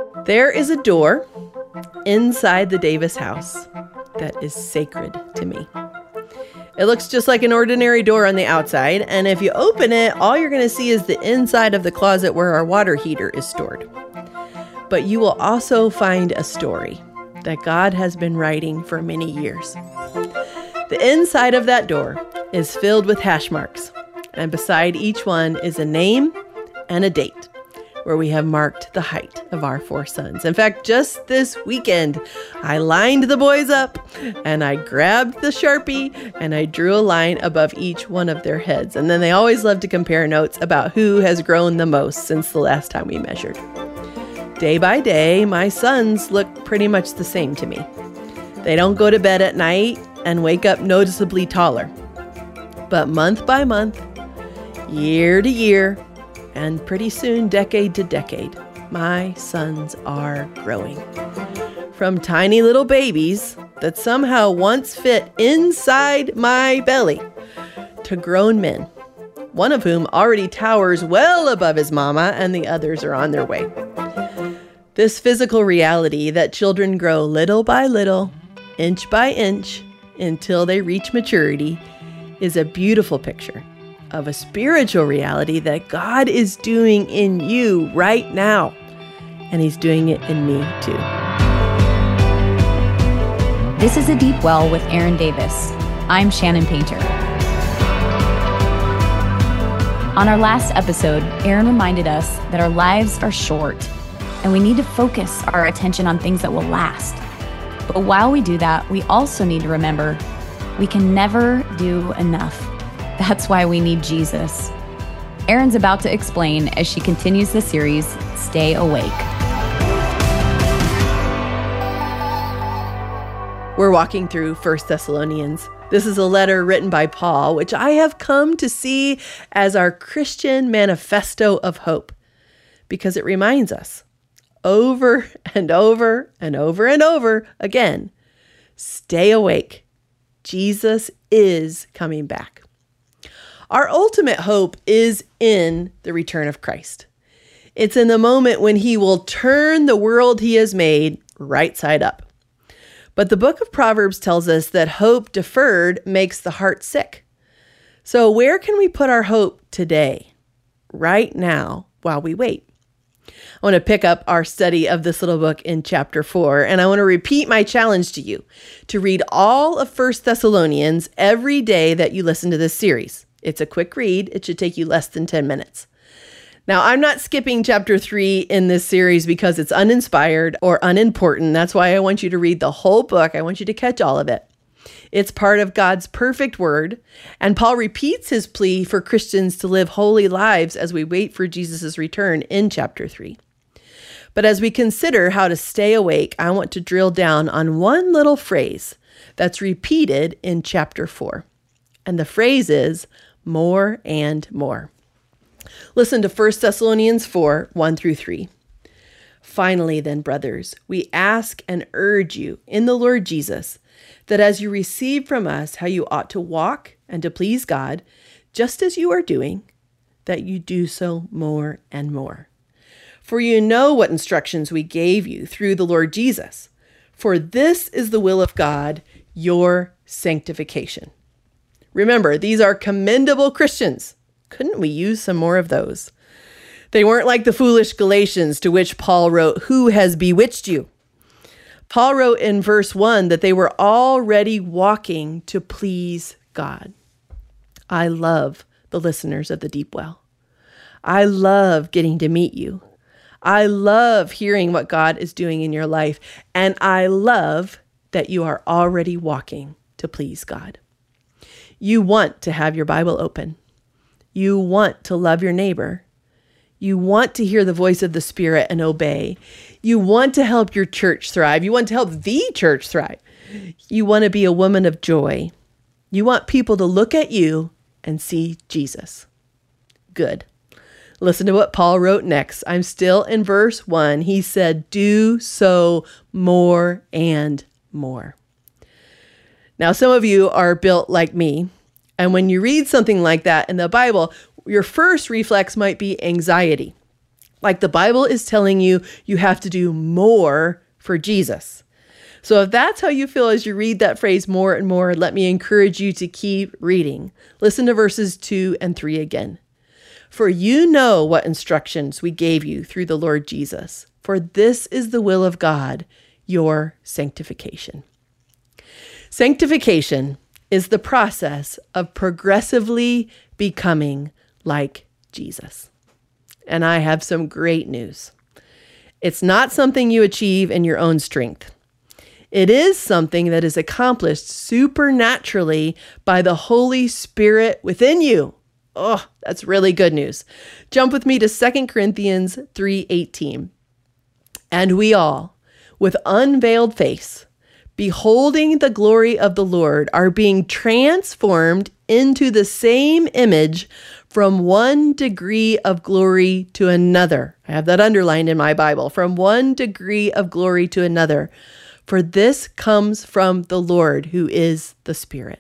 There is a door inside the Davis house that is sacred to me. It looks just like an ordinary door on the outside, and if you open it, all you're going to see is the inside of the closet where our water heater is stored. But you will also find a story that God has been writing for many years. The inside of that door is filled with hash marks, and beside each one is a name and a date where we have marked the height of our 4 sons. In fact, just this weekend, I lined the boys up and I grabbed the Sharpie and I drew a line above each one of their heads. And then they always love to compare notes about who has grown the most since the last time we measured. Day by day, my sons look pretty much the same to me. They don't go to bed at night and wake up noticeably taller. But month by month, year to year, and pretty soon, decade to decade, my sons are growing. From tiny little babies that somehow once fit inside my belly to grown men, one of whom already towers well above his mama and the others are on their way. This physical reality that children grow little by little, inch by inch, until they reach maturity is a beautiful picture of a spiritual reality that God is doing in you right now. And He's doing it in me too. This is A Deep Well with Erin Davis. I'm Shannon Painter. On our last episode, Erin reminded us that our lives are short and we need to focus our attention on things that will last. But while we do that, we also need to remember we can never do enough. That's why we need Jesus. Erin's about to explain as she continues the series, Stay Awake. We're walking through 1 Thessalonians. This is a letter written by Paul, which I have come to see as our Christian manifesto of hope, because it reminds us over and over and over and over again, stay awake. Jesus is coming back. Our ultimate hope is in the return of Christ. It's in the moment when He will turn the world He has made right side up. But the book of Proverbs tells us that hope deferred makes the heart sick. So where can we put our hope today, right now, while we wait? I want to pick up our study of this little book in chapter 4, and I want to repeat my challenge to you to read all of 1 Thessalonians every day that you listen to this series. It's a quick read. It should take you less than 10 minutes. Now, I'm not skipping chapter 3 in this series because it's uninspired or unimportant. That's why I want you to read the whole book. I want you to catch all of it. It's part of God's perfect word, and Paul repeats his plea for Christians to live holy lives as we wait for Jesus' return in chapter 3. But as we consider how to stay awake, I want to drill down on one little phrase that's repeated in chapter 4. And the phrase is, more and more. Listen to 1 Thessalonians 4, 1 through 3. Finally then, brothers, we ask and urge you in the Lord Jesus, that as you receive from us how you ought to walk and to please God, just as you are doing, that you do so more and more. For you know what instructions we gave you through the Lord Jesus. For this is the will of God, your sanctification. Remember, these are commendable Christians. Couldn't we use some more of those? They weren't like the foolish Galatians to which Paul wrote, "Who has bewitched you?" Paul wrote in verse 1 that they were already walking to please God. I love the listeners of The Deep Well. I love getting to meet you. I love hearing what God is doing in your life. And I love that you are already walking to please God. You want to have your Bible open. You want to love your neighbor. You want to hear the voice of the Spirit and obey. You want to help your church thrive. You want to help the church thrive. You want to be a woman of joy. You want people to look at you and see Jesus. Good. Listen to what Paul wrote next. I'm still in verse 1. He said, do so more and more. Now, some of you are built like me. And when you read something like that in the Bible, your first reflex might be anxiety. Like the Bible is telling you, you have to do more for Jesus. So if that's how you feel as you read that phrase more and more, let me encourage you to keep reading. Listen to verses 2 and 3 again. For you know what instructions we gave you through the Lord Jesus. For this is the will of God, your sanctification. Sanctification is the process of progressively becoming like Jesus. And I have some great news. It's not something you achieve in your own strength. It is something that is accomplished supernaturally by the Holy Spirit within you. Oh, that's really good news. Jump with me to 2 Corinthians 3:18. And we all, with unveiled face, beholding the glory of the Lord, are being transformed into the same image from one degree of glory to another. I have that underlined in my Bible. From one degree of glory to another. For this comes from the Lord, who is the Spirit.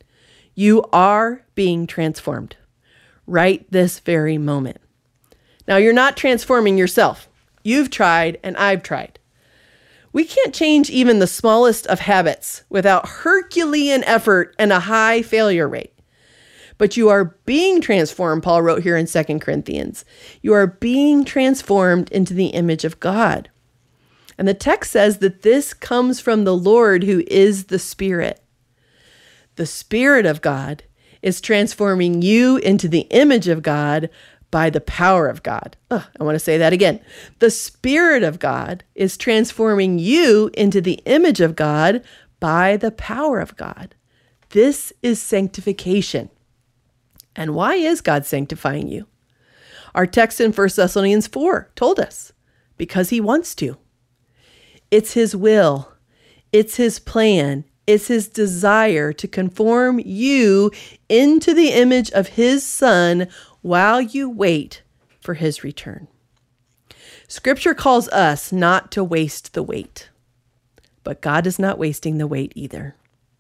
You are being transformed right this very moment. Now, you're not transforming yourself. You've tried and I've tried. We can't change even the smallest of habits without Herculean effort and a high failure rate. But you are being transformed, Paul wrote here in 2 Corinthians. You are being transformed into the image of God. And the text says that this comes from the Lord, who is the Spirit. The Spirit of God is transforming you into the image of God by the power of God. I want to say that again. The Spirit of God is transforming you into the image of God by the power of God. This is sanctification. And why is God sanctifying you? Our text in 1 Thessalonians 4 told us, because he wants to. It's his will. It's his plan. It's his desire to conform you into the image of his Son while you wait for his return. Scripture calls us not to waste the wait, but God is not wasting the wait either.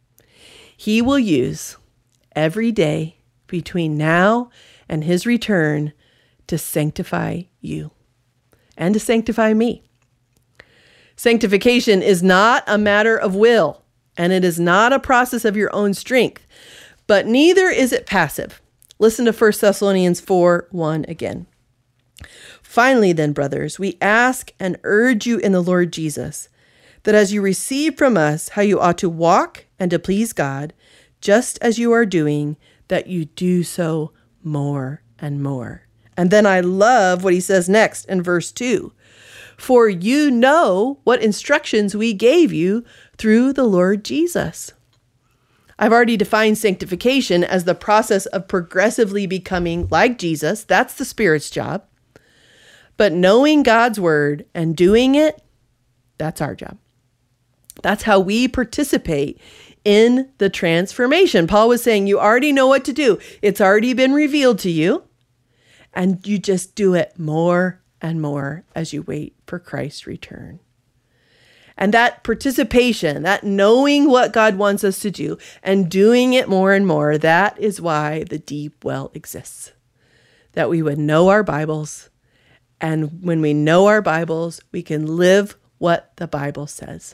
He will use every day between now and his return to sanctify you and to sanctify me. Sanctification is not a matter of will, and it is not a process of your own strength, but neither is it passive. Listen to 1 Thessalonians 4:1 again. Finally then, brothers, we ask and urge you in the Lord Jesus, that as you receive from us how you ought to walk and to please God, just as you are doing, that you do so more and more. And then I love what he says next in verse 2. For you know what instructions we gave you through the Lord Jesus. I've already defined sanctification as the process of progressively becoming like Jesus. That's the Spirit's job. But knowing God's word and doing it, that's our job. That's how we participate in the transformation. Paul was saying, you already know what to do. It's already been revealed to you. And you just do it more and more as you wait for Christ's return. And that participation, that knowing what God wants us to do and doing it more and more, that is why the deep well exists. That we would know our Bibles. And when we know our Bibles, we can live what the Bible says.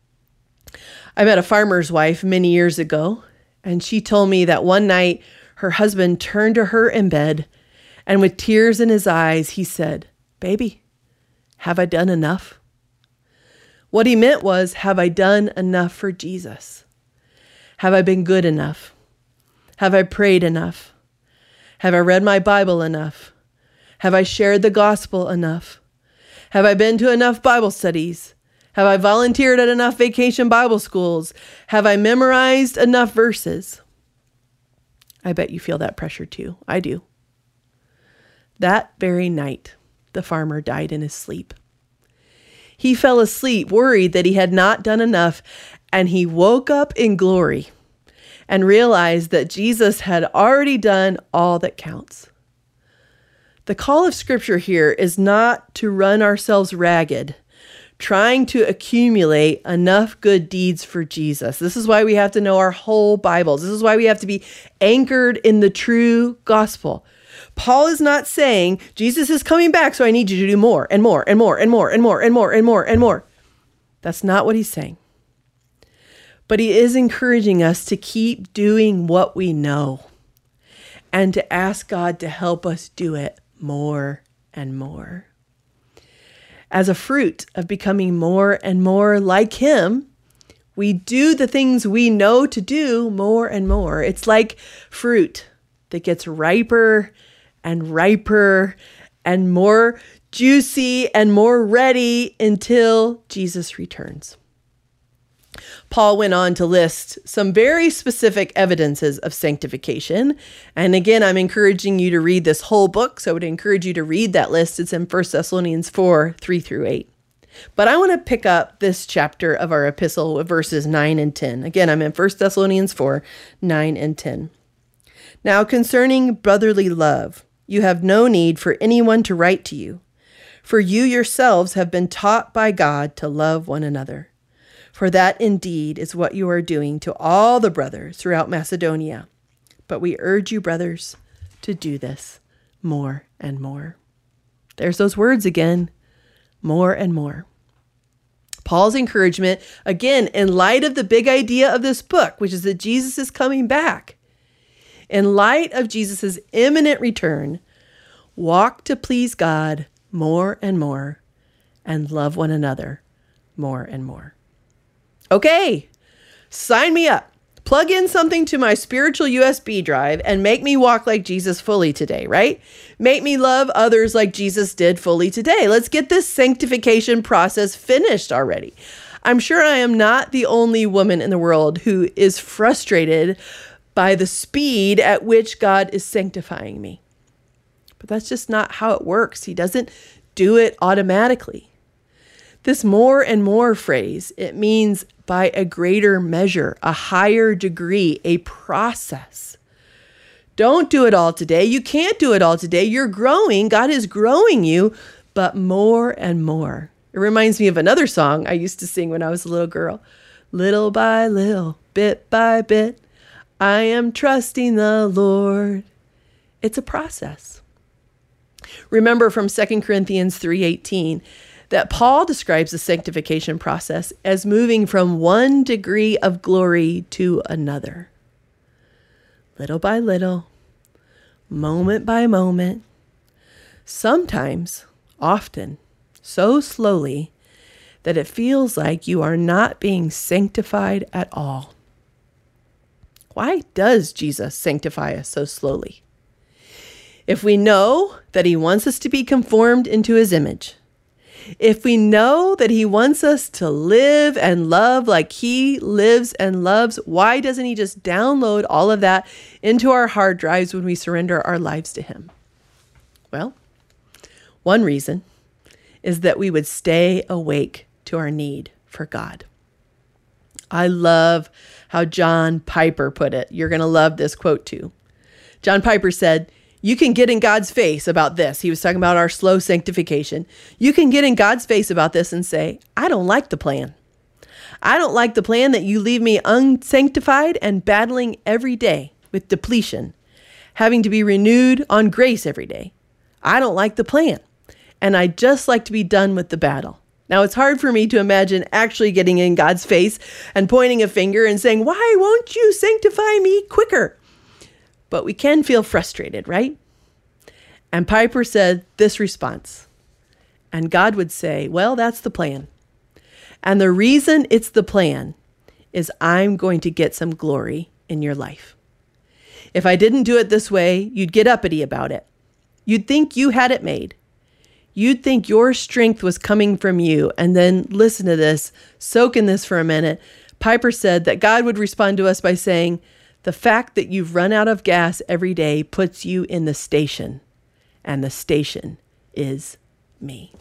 I met a farmer's wife many years ago, and she told me that one night her husband turned to her in bed, and with tears in his eyes, he said, "Baby, have I done enough?" What he meant was, have I done enough for Jesus? Have I been good enough? Have I prayed enough? Have I read my Bible enough? Have I shared the gospel enough? Have I been to enough Bible studies? Have I volunteered at enough vacation Bible schools? Have I memorized enough verses? I bet you feel that pressure too. I do. That very night, the farmer died in his sleep. He fell asleep, worried that he had not done enough, and he woke up in glory and realized that Jesus had already done all that counts. The call of Scripture here is not to run ourselves ragged, trying to accumulate enough good deeds for Jesus. This is why we have to know our whole Bibles. This is why we have to be anchored in the true gospel. Paul is not saying, Jesus is coming back, so I need you to do more and more and more and more and more and more and more and more. That's not what he's saying. But he is encouraging us to keep doing what we know and to ask God to help us do it more and more. As a fruit of becoming more and more like him, we do the things we know to do more and more. It's like fruit that gets riper and riper and more juicy and more ready until Jesus returns. Paul went on to list some very specific evidences of sanctification. And again, I'm encouraging you to read this whole book. So I would encourage you to read that list. It's in 1 Thessalonians 4, 3-8. But I want to pick up this chapter of our epistle with verses 9 and 10. Again, I'm in 1 Thessalonians 4, 9 and 10. Now concerning brotherly love, you have no need for anyone to write to you, for you yourselves have been taught by God to love one another. For that indeed is what you are doing to all the brothers throughout Macedonia. But we urge you, brothers, to do this more and more. There's those words again, more and more. Paul's encouragement, again, in light of the big idea of this book, which is that Jesus is coming back. In light of Jesus' imminent return, walk to please God more and more and love one another more and more. Okay, sign me up. Plug in something to my spiritual USB drive and make me walk like Jesus fully today, right? Make me love others like Jesus did fully today. Let's get this sanctification process finished already. I'm sure I am not the only woman in the world who is frustrated by the speed at which God is sanctifying me. But that's just not how it works. He doesn't do it automatically. This more and more phrase, it means by a greater measure, a higher degree, a process. Don't do it all today. You can't do it all today. You're growing. God is growing you, but more and more. It reminds me of another song I used to sing when I was a little girl. Little by little, bit by bit, I am trusting the Lord. It's a process. Remember from 2 Corinthians 3:18, that Paul describes the sanctification process as moving from one degree of glory to another. Little by little, moment by moment, sometimes, often, so slowly that it feels like you are not being sanctified at all. Why does Jesus sanctify us so slowly? If we know that he wants us to be conformed into his image, if we know that he wants us to live and love like he lives and loves, why doesn't he just download all of that into our hard drives when we surrender our lives to him? Well, one reason is that we would stay awake to our need for God. I love how John Piper put it. You're going to love this quote too. John Piper said, "You can get in God's face about this." He was talking about our slow sanctification. You can get in God's face about this and say, "I don't like the plan. I don't like the plan that you leave me unsanctified and battling every day with depletion, having to be renewed on grace every day. I don't like the plan. And I'd just like to be done with the battle." Now, it's hard for me to imagine actually getting in God's face and pointing a finger and saying, "Why won't you sanctify me quicker?" But we can feel frustrated, right? And Piper said this response, and God would say, "Well, that's the plan. And the reason it's the plan is I'm going to get some glory in your life. If I didn't do it this way, you'd get uppity about it. You'd think you had it made. You'd think your strength was coming from you." And then listen to this, soak in this for a minute. Piper said that God would respond to us by saying, "The fact that you've run out of gas every day puts you in the station, and the station is me."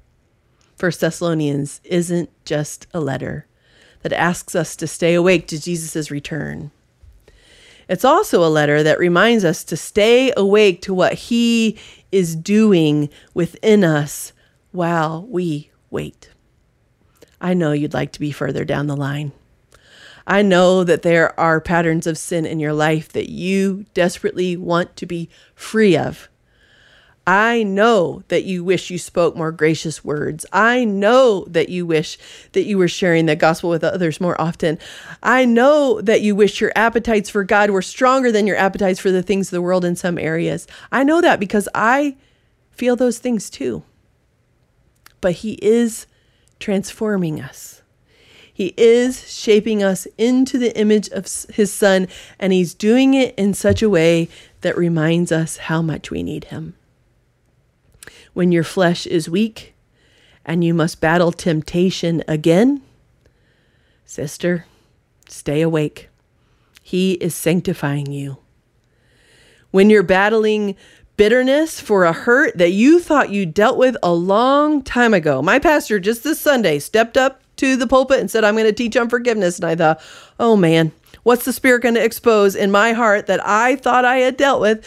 1 Thessalonians isn't just a letter that asks us to stay awake to Jesus' return. It's also a letter that reminds us to stay awake to what he is doing within us while we wait. I know you'd like to be further down the line. I know that there are patterns of sin in your life that you desperately want to be free of. I know that you wish you spoke more gracious words. I know that you wish that you were sharing the gospel with others more often. I know that you wish your appetites for God were stronger than your appetites for the things of the world in some areas. I know that because I feel those things too. But He is transforming us. He is shaping us into the image of His Son, and He's doing it in such a way that reminds us how much we need Him. When your flesh is weak and you must battle temptation again, sister, stay awake. He is sanctifying you. When you're battling bitterness for a hurt that you thought you dealt with a long time ago. My pastor just this Sunday stepped up to the pulpit and said, I'm going to teach on forgiveness. And I thought, oh man, what's the Spirit going to expose in my heart that I thought I had dealt with?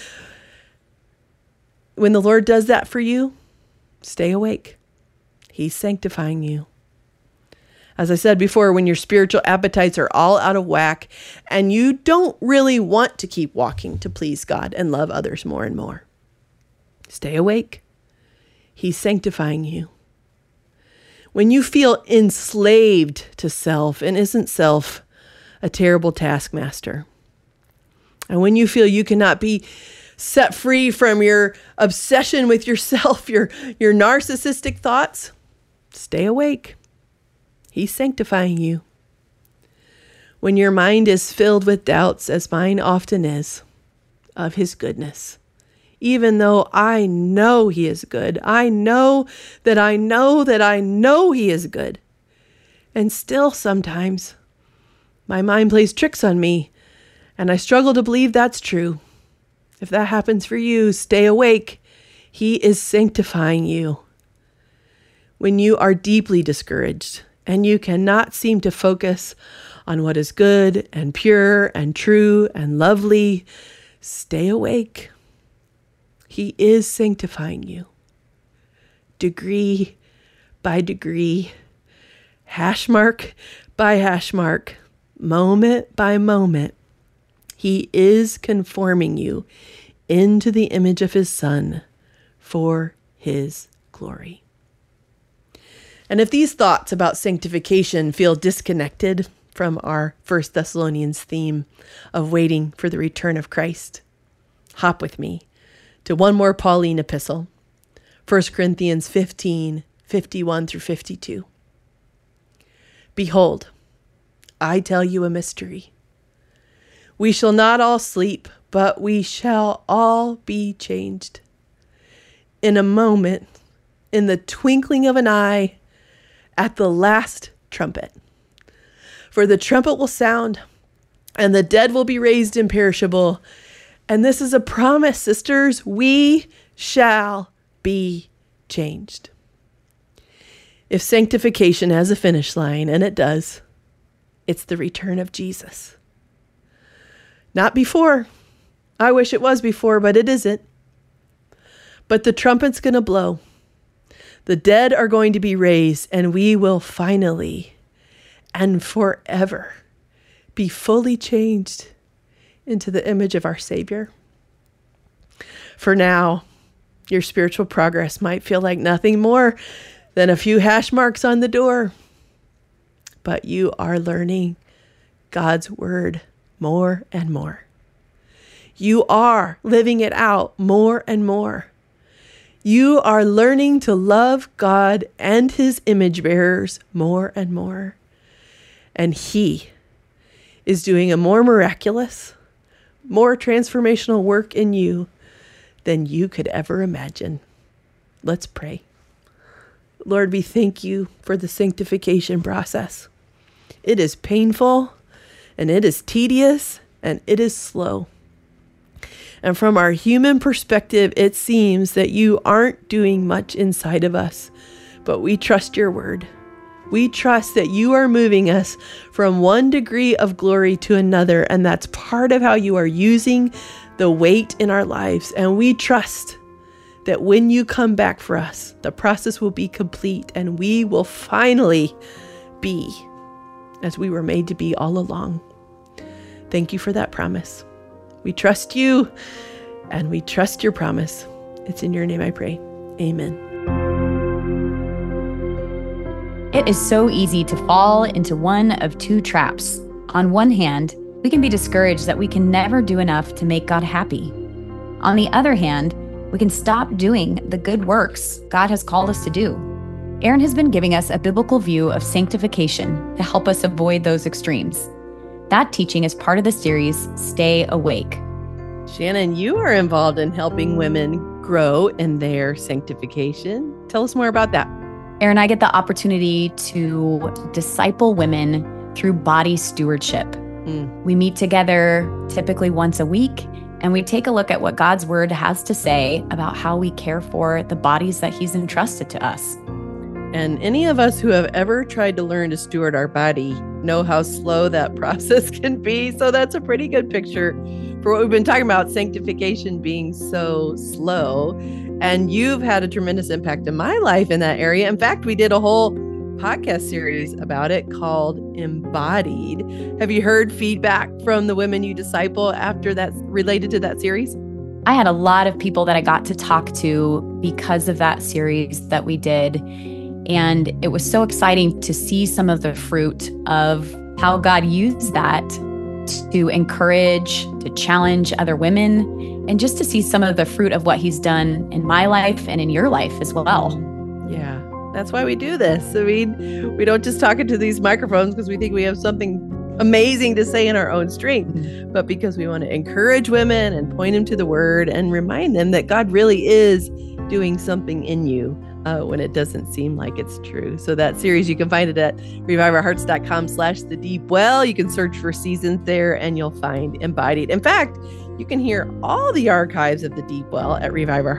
When the Lord does that for you, stay awake. He's sanctifying you. As I said before, when your spiritual appetites are all out of whack and you don't really want to keep walking to please God and love others more and more, stay awake. He's sanctifying you. When you feel enslaved to self, and isn't self a terrible taskmaster? And when you feel you cannot be set free from your obsession with yourself, your narcissistic thoughts, stay awake. He's sanctifying you. When your mind is filled with doubts, as mine often is, of His goodness, even though I know He is good, I know that I know that I know He is good. And still sometimes my mind plays tricks on me and I struggle to believe that's true. If that happens for you, stay awake. He is sanctifying you. When you are deeply discouraged and you cannot seem to focus on what is good and pure and true and lovely, stay awake. He is sanctifying you. Degree by degree, hash mark by hash mark, moment by moment, He is conforming you into the image of His Son for His glory. And if these thoughts about sanctification feel disconnected from our 1 Thessalonians theme of waiting for the return of Christ, hop with me to one more Pauline epistle, 1 Corinthians 15, 51 through 52. Behold, I tell you a mystery. We shall not all sleep, but we shall all be changed. In a moment, in the twinkling of an eye, at the last trumpet. For the trumpet will sound, and the dead will be raised imperishable. And this is a promise, sisters, we shall be changed. If sanctification has a finish line, and it does, it's the return of Jesus. Not before. I wish it was before, but it isn't. But the trumpet's going to blow. The dead are going to be raised, and we will finally and forever be fully changed into the image of our Savior. For now, your spiritual progress might feel like nothing more than a few hash marks on the door, but you are learning God's word more and more. You are living it out more and more. You are learning to love God and His image bearers more and more. And He is doing a more miraculous, more transformational work in you than you could ever imagine. Let's pray. Lord, we thank You for the sanctification process. It is painful, and it is tedious, and it is slow. And from our human perspective, it seems that You aren't doing much inside of us, but we trust Your word. We trust that You are moving us from one degree of glory to another, and that's part of how You are using the weight in our lives. And we trust that when You come back for us, the process will be complete, and we will finally be as we were made to be all along. Thank you for that promise. We trust you and we trust your promise. It's in your name I pray. Amen. It is so easy to fall into one of two traps. On one hand, we can be discouraged that we can never do enough to make God happy. On the other hand, we can stop doing the good works God has called us to do. Erin has been giving us a biblical view of sanctification to help us avoid those extremes. That teaching is part of the series, Stay Awake. Shannon, you are involved in helping women grow in their sanctification. Tell us more about that. Erin, I get the opportunity to disciple women through body stewardship. We meet together typically once a week, and we take a look at what God's word has to say about how we care for the bodies that he's entrusted to us. And any of us who have ever tried to learn to steward our body know how slow that process can be. So that's a pretty good picture for what we've been talking about, sanctification being so slow. And you've had a tremendous impact in my life in that area. In fact, we did a whole podcast series about it called Embodied. Have you heard feedback from the women you disciple after that related to that series? I had a lot of people that I got to talk to because of that series that we did. And it was so exciting to see some of the fruit of how God used that to encourage, to challenge other women, and just to see some of the fruit of what he's done in my life and in your life as well. Yeah. That's why we do this. I mean, we don't just talk into these microphones because we think we have something amazing to say in our own strength, but because we want to encourage women and point them to the word and remind them that God really is doing something in you when it doesn't seem like it's true. So that series, you can find it at reviveourhearts.com/thedeepwell. You can search for seasons there and you'll find Embodied. In fact, you can hear all the archives of The Deep Well at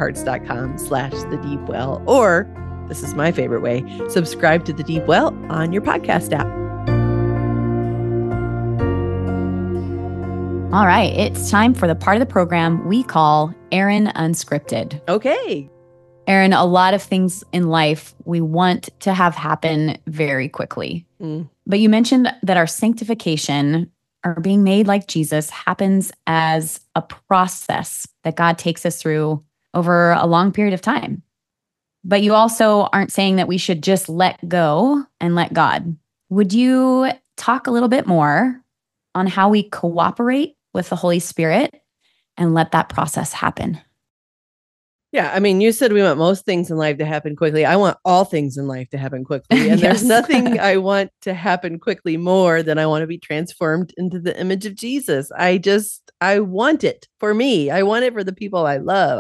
reviveourhearts.com/thedeepwell, or this is my favorite way, subscribe to The Deep Well on your podcast app. All right, it's time for the part of the program we call Erin Unscripted. Okay. Erin, a lot of things in life we want to have happen very quickly. But you mentioned that our sanctification, or being made like Jesus, happens as a process that God takes us through over a long period of time. But you also aren't saying that we should just let go and let God. Would you talk a little bit more on how we cooperate with the Holy Spirit and let that process happen? Yeah, I mean, you said we want most things in life to happen quickly. I want all things in life to happen quickly. And there's nothing I want to happen quickly more than I want to be transformed into the image of Jesus. I want it for me. I want it for the people I love.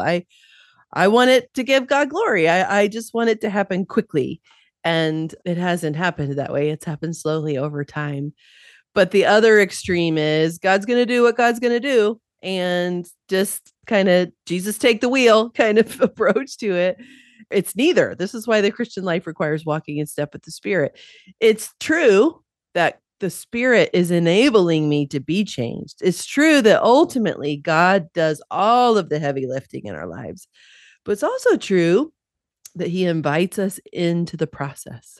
I want it to give God glory. I just want it to happen quickly. And it hasn't happened that way. It's happened slowly over time. But the other extreme is God's going to do what God's going to do. And just kind of Jesus take the wheel kind of approach to it. It's neither. This is why the Christian life requires walking in step with the Spirit. It's true that the Spirit is enabling me to be changed. It's true that ultimately God does all of the heavy lifting in our lives. But it's also true that he invites us into the process.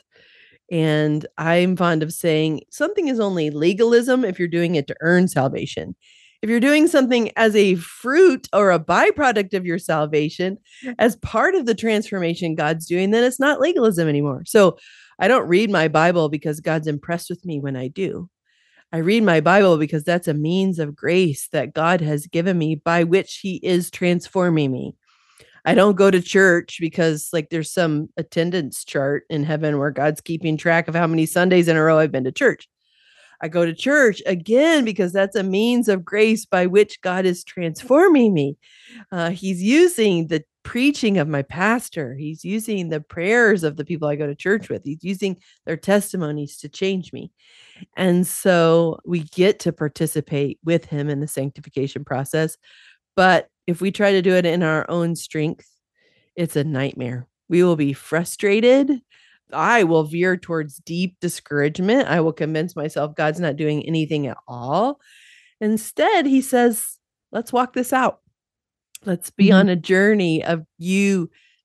And I'm fond of saying something is only legalism if you're doing it to earn salvation. If you're doing something as a fruit or a byproduct of your salvation, as part of the transformation God's doing, then it's not legalism anymore. So I don't read my Bible because God's impressed with me when I do. I read my Bible because that's a means of grace that God has given me by which he is transforming me. I don't go to church because there's some attendance chart in heaven where God's keeping track of how many Sundays in a row I've been to church. I go to church again because that's a means of grace by which God is transforming me. He's using the preaching of my pastor. He's using the prayers of the people I go to church with. He's using their testimonies to change me. And so we get to participate with him in the sanctification process. But if we try to do it in our own strength, it's a nightmare. We will be frustrated. I will veer towards deep discouragement. I will convince myself God's not doing anything at all. Instead, he says, let's walk this out. Let's be on a journey of you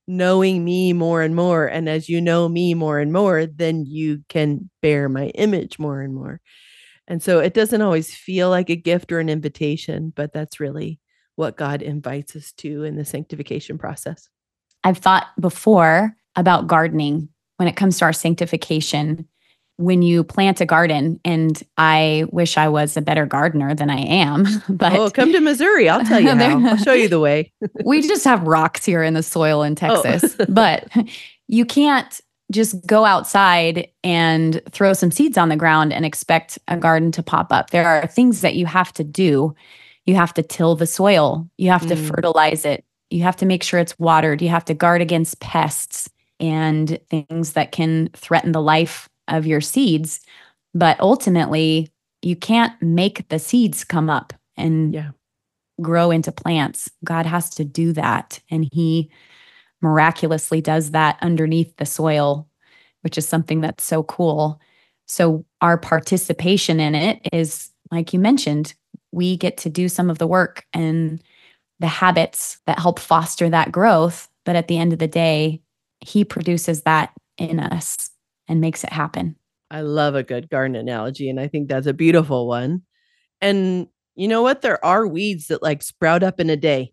knowing me more and more. And as you know me more and more, then you can bear my image more and more. And so it doesn't always feel like a gift or an invitation, but that's really what God invites us to in the sanctification process. I've thought before about gardening when it comes to our sanctification. When you plant a garden, and I wish I was a better gardener than I am, but come to Missouri. I'll tell you how. I'll show you the way. We just have rocks here in the soil in Texas, but you can't just go outside and throw some seeds on the ground and expect a garden to pop up. There are things that you have to do. You have to till the soil. You have to fertilize it. You have to make sure it's watered. You have to guard against pests and things that can threaten the life of your seeds. But ultimately, you can't make the seeds come up and grow into plants. God has to do that. And he miraculously does that underneath the soil, which is something that's so cool. So our participation in it is, like you mentioned, we get to do some of the work and the habits that help foster that growth. But at the end of the day, he produces that in us and makes it happen. I love a good garden analogy, and I think that's a beautiful one. And you know what? There are weeds that like sprout up in a day,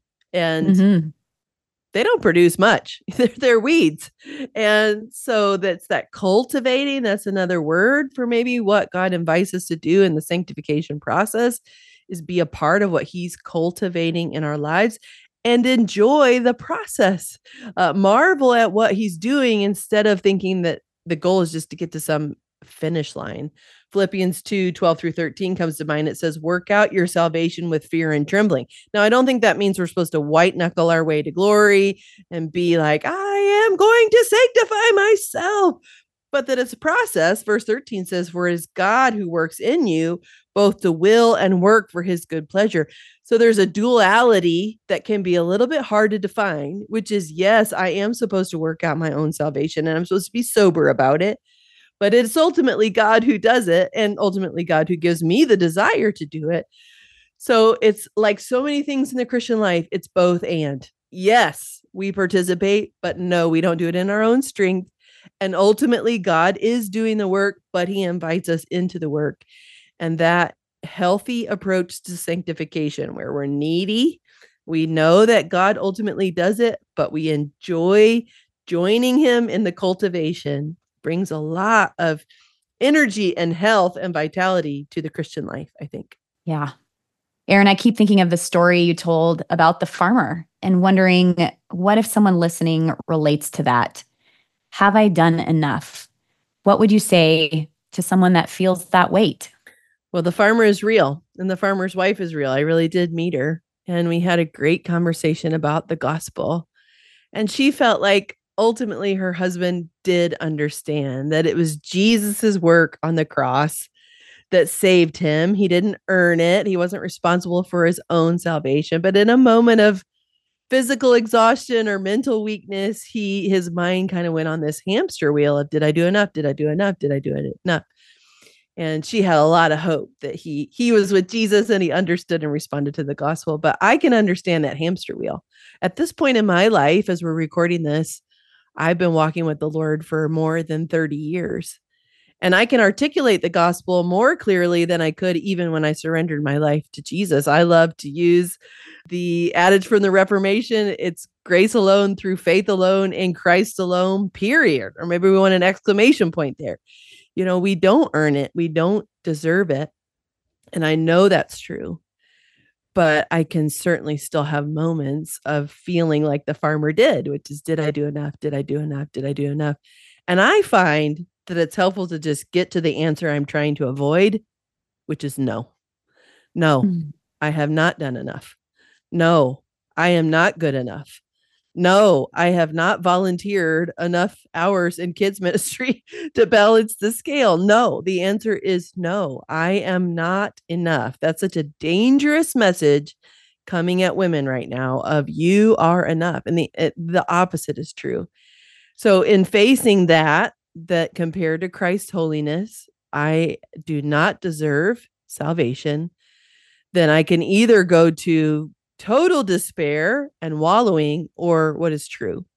and they don't produce much. They're weeds. And so that's that cultivating. That's another word for maybe what God invites us to do in the sanctification process, is be a part of what he's cultivating in our lives and enjoy the process. Marvel at what he's doing instead of thinking that the goal is just to get to some finish line. Philippians 2:12-13 comes to mind. It says, work out your salvation with fear and trembling. Now, I don't think that means we're supposed to white knuckle our way to glory and be like, I am going to sanctify myself, but that it's a process. Verse 13 says, for it is God who works in you both to will and work for his good pleasure. So there's a duality that can be a little bit hard to define, which is, yes, I am supposed to work out my own salvation and I'm supposed to be sober about it. But it's ultimately God who does it, and ultimately God who gives me the desire to do it. So it's like so many things in the Christian life, it's both and. Yes, we participate, but no, we don't do it in our own strength. And ultimately, God is doing the work, but he invites us into the work. And that healthy approach to sanctification, where we're needy, we know that God ultimately does it, but we enjoy joining him in the cultivation, brings a lot of energy and health and vitality to the Christian life, I think. Yeah. Erin, I keep thinking of the story you told about the farmer and wondering, what if someone listening relates to that? Have I done enough? What would you say to someone that feels that weight? Well, the farmer is real, and the farmer's wife is real. I really did meet her, and we had a great conversation about the gospel. And she felt like ultimately her husband did understand that it was Jesus's work on the cross that saved him. He didn't earn it. He wasn't responsible for his own salvation. But in a moment of physical exhaustion or mental weakness, his mind kind of went on this hamster wheel of, did I do enough? Did I do enough? Did I do enough? And she had a lot of hope that he was with Jesus and he understood and responded to the gospel. But I can understand that hamster wheel. At this point in my life, as we're recording this, I've been walking with the Lord for more than 30 years. And I can articulate the gospel more clearly than I could even when I surrendered my life to Jesus. I love to use the adage from the Reformation. It's grace alone, through faith alone, in Christ alone, period. Or maybe we want an exclamation point there. You know, we don't earn it. We don't deserve it. And I know that's true. But I can certainly still have moments of feeling like the farmer did, which is, did I do enough? Did I do enough? Did I do enough? And I find that it's helpful to just get to the answer I'm trying to avoid, which is no. No, I have not done enough. No, I am not good enough. No, I have not volunteered enough hours in kids ministry to balance the scale. No, the answer is no, I am not enough. That's such a dangerous message coming at women right now of you are enough. And the opposite is true. So in facing that compared to Christ's holiness, I do not deserve salvation, then I can either go to total despair and wallowing, or what is true,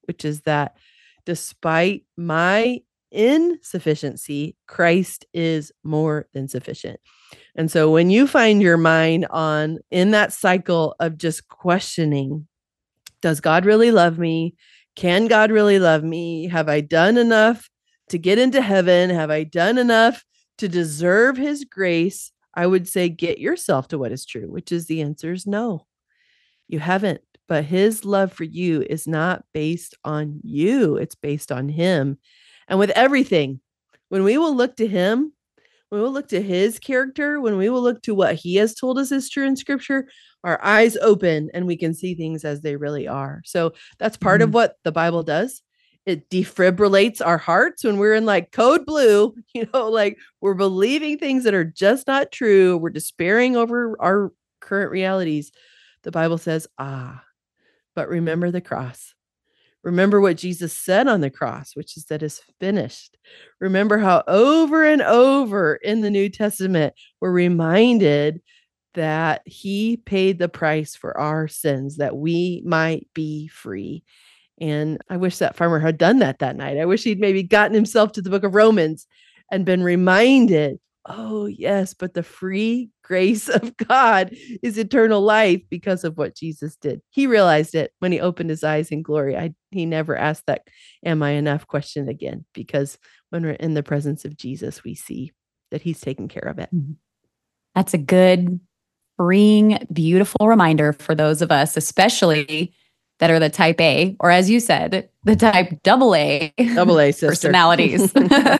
which is that despite my insufficiency, Christ is more than sufficient. And so when you find your mind in that cycle of just questioning, does God really love me? Can God really love me? Have I done enough to get into heaven? Have I done enough to deserve his grace? I would say get yourself to what is true, which is the answer is no, you haven't. But his love for you is not based on you. It's based on him. And with everything, when we will look to him, when we'll look to his character, when we will look to what he has told us is true in scripture, our eyes open and we can see things as they really are. So that's part of what the Bible does. It defibrillates our hearts when we're in like code blue, like we're believing things that are just not true. We're despairing over our current realities. The Bible says, but remember the cross. Remember what Jesus said on the cross, which is that it's finished. Remember how over and over in the New Testament, we're reminded that he paid the price for our sins, that we might be free. And I wish that farmer had done that night. I wish he'd maybe gotten himself to the book of Romans and been reminded, oh, yes, but the free grace of God is eternal life because of what Jesus did. He realized it when he opened his eyes in glory. He never asked that, am I enough question again? Because when we're in the presence of Jesus, we see that he's taken care of it. That's a good, freeing, beautiful reminder for those of us, especially that are the type A, or as you said, the type AA personalities.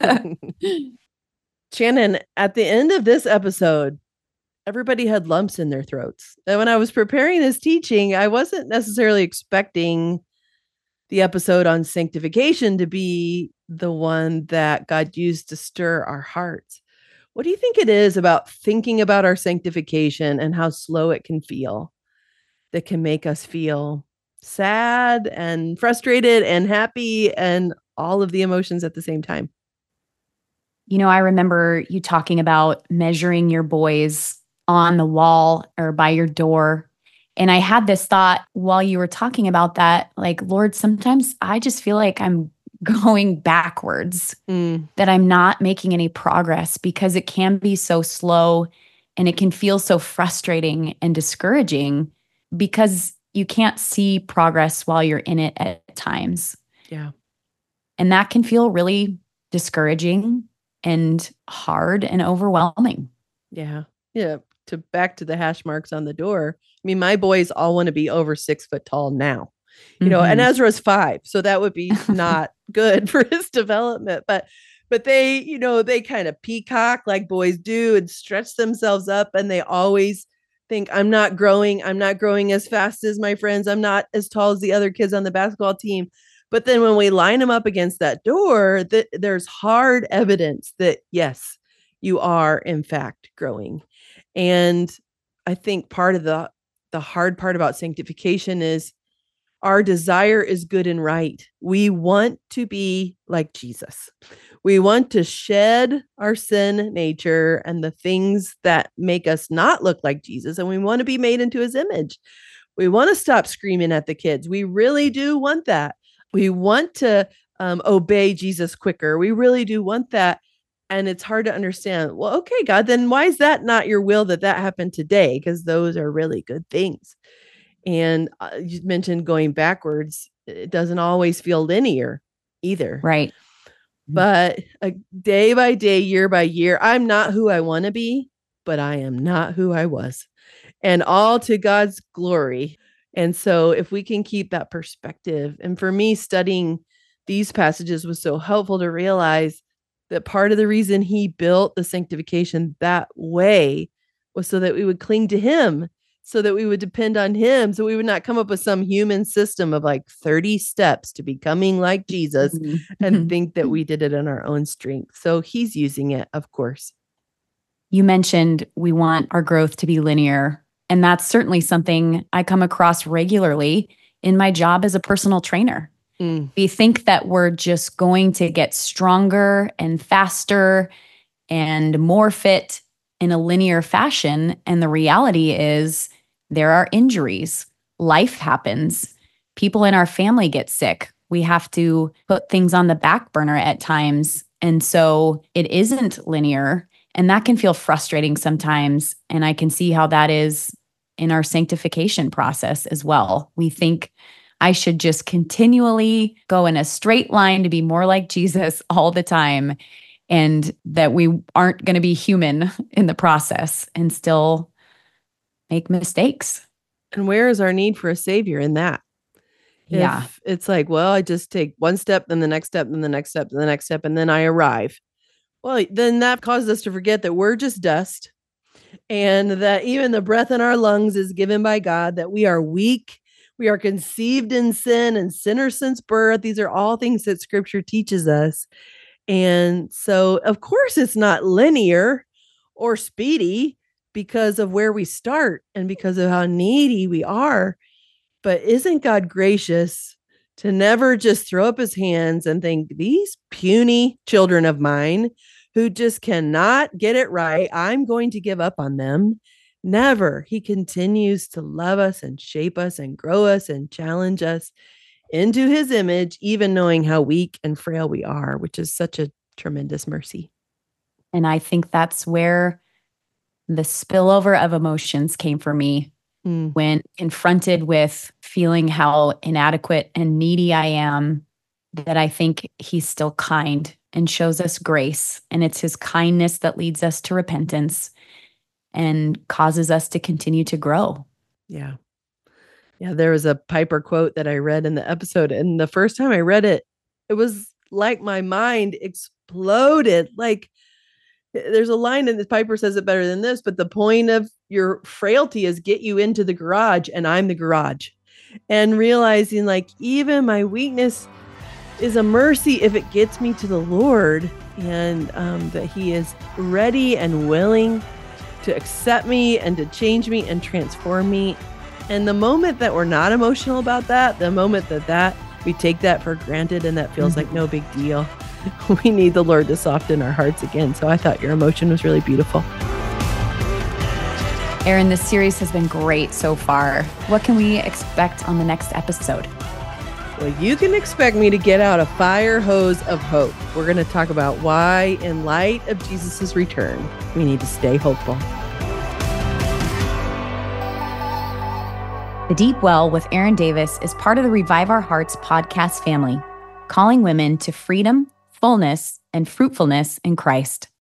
Shannon, at the end of this episode, everybody had lumps in their throats. And when I was preparing this teaching, I wasn't necessarily expecting the episode on sanctification to be the one that God used to stir our hearts. What do you think it is about thinking about our sanctification and how slow it can feel that can make us feel sad and frustrated and happy and all of the emotions at the same time? I remember you talking about measuring your boys on the wall or by your door. And I had this thought while you were talking about that, like, Lord, sometimes I just feel like I'm going backwards, that I'm not making any progress because it can be so slow and it can feel so frustrating and discouraging because you can't see progress while you're in it at times. Yeah. And that can feel really discouraging and hard and overwhelming. Yeah. Back to the hash marks on the door. I mean, my boys all want to be over 6 foot tall now, and Ezra's 5. So that would be not good for his development, but they, they kind of peacock like boys do and stretch themselves up. And they always think, I'm not growing as fast as my friends. I'm not as tall as the other kids on the basketball team. But then when we line them up against that door, there's hard evidence that, yes, you are, in fact, growing. And I think part of the hard part about sanctification is our desire is good and right. We want to be like Jesus. We want to shed our sin nature and the things that make us not look like Jesus. And we want to be made into his image. We want to stop screaming at the kids. We really do want that. We want to obey Jesus quicker. We really do want that. And it's hard to understand. Well, okay, God, then why is that not your will that happened today? Because those are really good things. And you mentioned going backwards. It doesn't always feel linear either. Right. But day by day, year by year, I'm not who I want to be, but I am not who I was. And all to God's glory. And so if we can keep that perspective, and for me, studying these passages was so helpful to realize that part of the reason he built the sanctification that way was so that we would cling to him, so that we would depend on him, so we would not come up with some human system of like 30 steps to becoming like Jesus and think that we did it in our own strength. So he's using it, of course. You mentioned we want our growth to be linear. And that's certainly something I come across regularly in my job as a personal trainer. We think that we're just going to get stronger and faster and more fit in a linear fashion. And the reality is there are injuries. Life happens. People in our family get sick. we have to put things on the back burner at times. And so it isn't linear. And that can feel frustrating sometimes. And I can see how that is in our sanctification process as well. We think I should just continually go in a straight line to be more like Jesus all the time, and that we aren't going to be human in the process and still make mistakes. And where is our need for a savior in that? Yeah. If it's like, well, I just take one step, then the next step, then the next step, then the next step, and then I arrive. Well, then that causes us to forget that we're just dust, and that even the breath in our lungs is given by God, that we are weak. We are conceived in sin and sinners since birth. These are all things that scripture teaches us. And so, of course, it's not linear or speedy because of where we start and because of how needy we are. But isn't God gracious to never just throw up his hands and think, these puny children of mine who just cannot get it right, I'm going to give up on them? Never. He continues to love us and shape us and grow us and challenge us into his image, even knowing how weak and frail we are, which is such a tremendous mercy. And I think that's where the spillover of emotions came for me when confronted with feeling how inadequate and needy I am, that I think he's still kind and shows us grace. And it's his kindness that leads us to repentance and causes us to continue to grow. Yeah. Yeah, there was a Piper quote that I read in the episode, and the first time I read it, it was like my mind exploded. Like, there's a line in this, Piper says it better than this, but the point of your frailty is get you into the garage, and I'm the garage. And realizing, like, even my weakness is a mercy if it gets me to the Lord, and that he is ready and willing to accept me and to change me and transform me. And the moment that we're not emotional about that, the moment that we take that for granted and that feels like no big deal, we need the Lord to soften our hearts again. So I thought your emotion was really beautiful. Erin, this series has been great so far. What can we expect on the next episode? Well, you can expect me to get out a fire hose of hope. We're going to talk about why, in light of Jesus' return, we need to stay hopeful. The Deep Well with Erin Davis is part of the Revive Our Hearts podcast family, calling women to freedom, fullness, and fruitfulness in Christ.